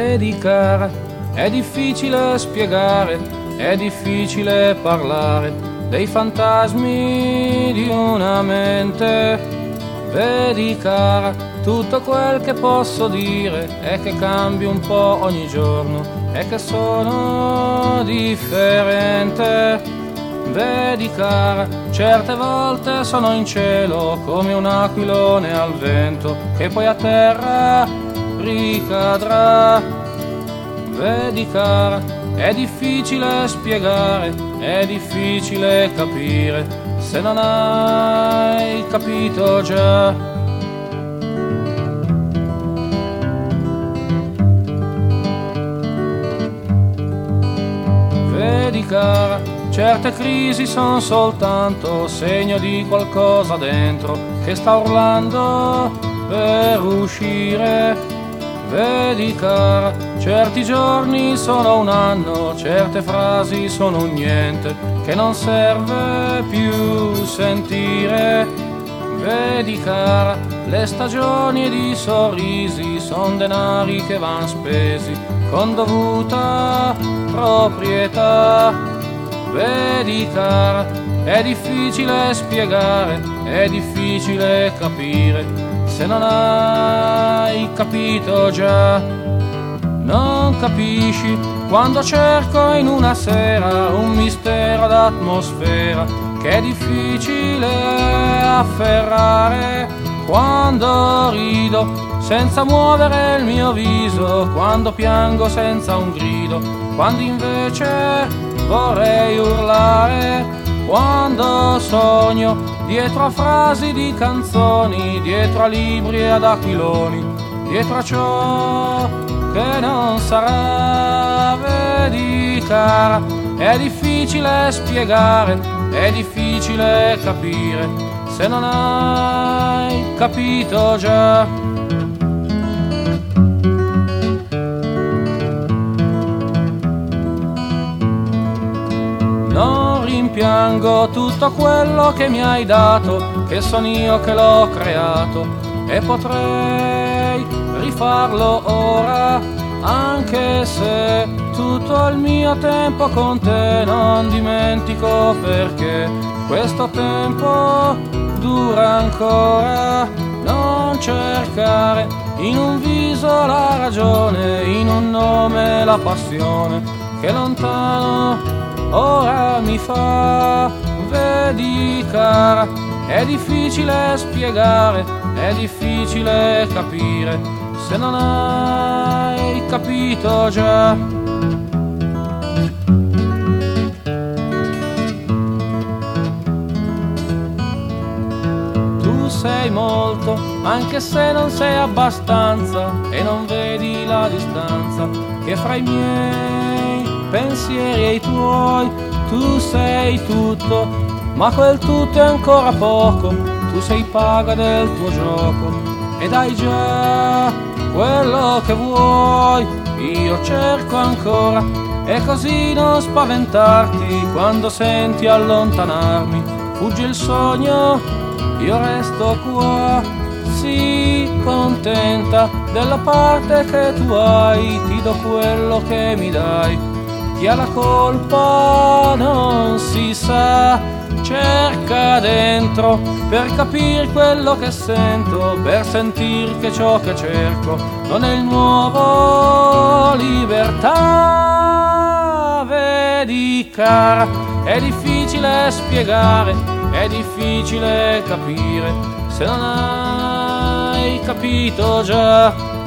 Vedi cara, è difficile spiegare, è difficile parlare dei fantasmi di una mente. Vedi cara, tutto quel che posso dire è che cambio un po' ogni giorno e che sono differente. Vedi cara, certe volte sono in cielo come un aquilone al vento che poi a terra ricadrà. Vedi cara, è difficile spiegare, è difficile capire se non hai capito già. Vedi cara, certe crisi sono soltanto segno di qualcosa dentro che sta urlando per uscire. Vedi cara, certi giorni sono un anno, certe frasi sono un niente che non serve più sentire. Vedi cara, le stagioni ed i sorrisi son denari che van spesi con dovuta proprietà. Vedi cara, è difficile spiegare, è difficile capire se non hai capito già. Non capisci quando cerco in una sera un mistero d'atmosfera che è difficile afferrare. Quando rido senza muovere il mio viso, quando piango senza un grido, quando invece vorrei urlare, quando sogno dietro a frasi di canzoni, dietro a libri e ad aquiloni, dietro a ciò che non sarà. Vedi cara, è difficile spiegare, è difficile capire se non hai capito già. Non rimpiango tutto quello che mi hai dato, che son io che l'ho creato e potrei rifarlo ora, anche se tutto il mio tempo con te non dimentico, perché questo tempo dura ancora. Non cercare in un viso la ragione, in un nome la passione che lontano ora mi fa. Vedi cara, è difficile spiegare, è difficile capire se non hai capito già. Tu sei molto, anche se non sei abbastanza, e non vedi la distanza che fra i miei pensieri e i tuoi. Tu sei tutto, ma quel tutto è ancora poco. Tu sei paga del tuo gioco ed hai già quello che vuoi. Io cerco ancora, e così non spaventarti quando senti allontanarmi. Fugge il sogno, io resto qua. Sii contenta della parte che tu hai, ti do quello che mi dai. Chi ha la colpa non si sa, cerca dentro per capire quello che sento, per sentir che ciò che cerco non è il nuovo libertà. Vedi cara, è difficile spiegare, è difficile capire se non hai capito già.